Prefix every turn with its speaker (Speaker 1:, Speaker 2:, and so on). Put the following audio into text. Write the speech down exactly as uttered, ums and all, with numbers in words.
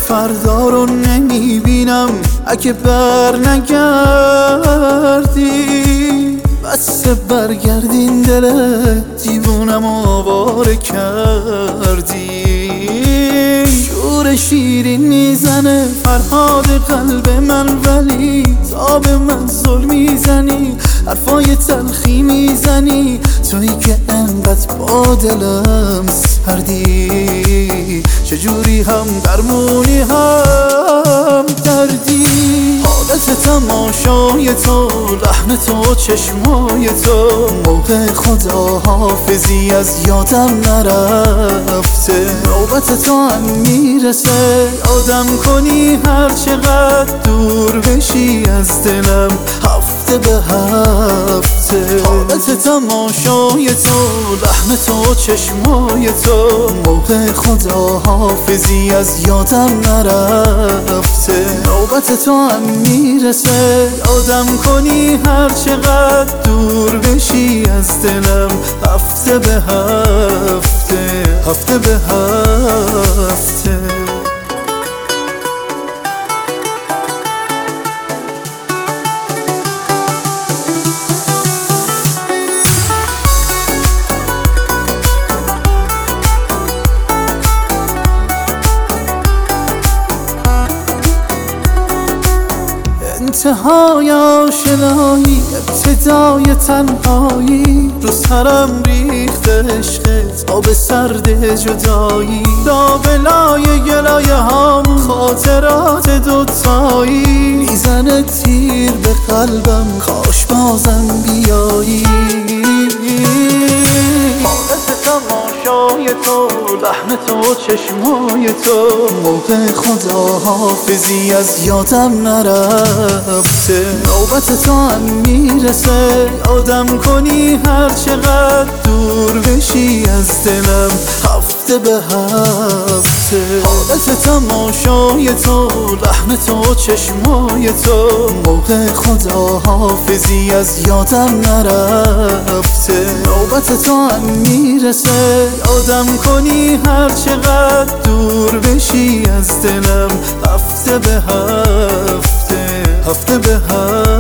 Speaker 1: فردا رو نمیبینم اگه بر نگردی. بس برگردین دل دیوونم آواره کردی. شور شیرین میزنه فرهاد قلب من، ولی تا به من ظلم میزنی، حرفای تلخی میزنی. تویی که انقدر با دلم سردی، چجوری هم درمونی هم دردی. حالت تماشای تو، لحن تو، چشمای تو، موقع خداحافظی از یادم نرفته. نوبت تو هم میرسه آدم کنی هر چقدر دور بشی از دلم، هفته به هفته. حالت تماشای تو، لحن تو، چشمای تو، موقع خداحافظی از یادم نرفته. نوبت تو هم میرسه آدم کنی هر چقدر دور بشی از دلم، هفته به هفته، هفته به هفته. انتهای آشنایی، ابتدای تنهایی، رو سرم ریخت عشقت، آب سرد جدایی. لابلای گلایه هامون خاطرات دوتایی، میزنه تیر به قلبم، کاش بازم بیایی. تماشای تو، لحن تو، چشمای تو، موقع خداحافظی از یادم نرفته. نوبت تو هم میرسه آدم کنی هر چقدر دور بشی از دلم، هفته به هفته. حالت تماشای تو، لحن تو، چشمای تو، موقع خداحافظی از یادم نرفته. نوبت تو هم میرسه آدم کنی هر چقدر دور بشی از دلم، هفته به هفته، هفته به هفته.